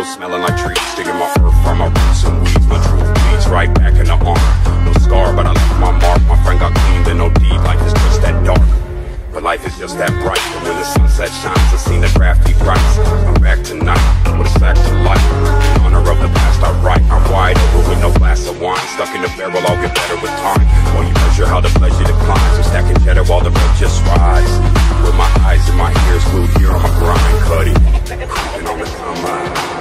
Clothes smelling like trees, digging my earth from my roots and weeds. My truth bleeds right back in the armor. No scar, but I left my mark. My friend got clean, then no deed. Life is just that dark, but life is just that bright. And when the sunset shines, I seen the crafty rights. I'm back tonight with a sack to life. In honor of the past I write. I'm wide over with no glass of wine. Stuck in the barrel, I'll get better with time. While you measure how the pleasure declines. I'm stacking cheddar while the rent just rise. With my eyes and my ears glued here on my grind. Cuddy, creeping on the timeline.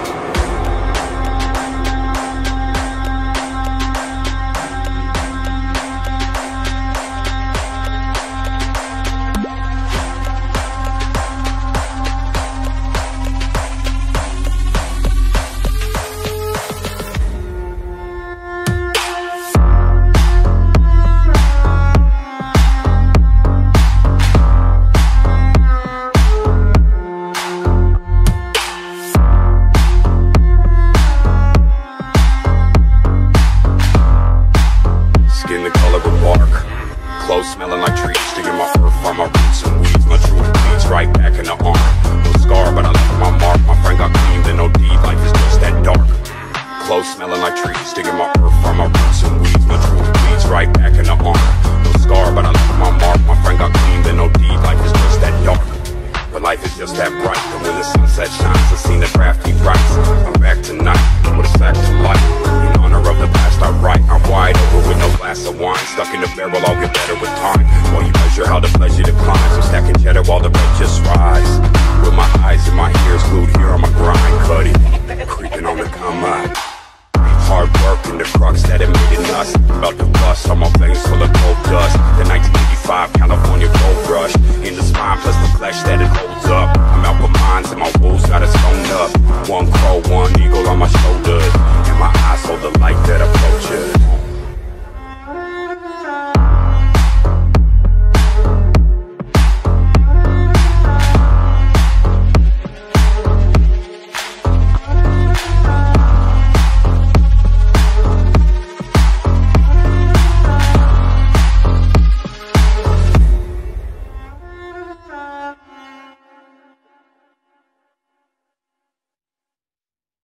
Clothes smelling like trees, digging my earth from my roots and weeds. My truth bleeds right back in the armor. No scar, but I left my mark. My friend got clean, then no deed. Life is just that dark. Clothes smelling like trees, digging my earth from my roots and weeds. My truth bleeds right back in the armor. No scar, but I left my mark. My friend got clean, then no deed. Life is just that dark, but life is just that bright. And when the sunset shines, I seen the crafty rights. I'm back tonight with a sack to life. In honor of the past I write. I'm wide over with no glass of wine. Stuck in the barrel, I'll get better with time. While you measure how the pleasure declines. I'm stacking cheddar while the rent just rise. With my eyes and my ears glued here on my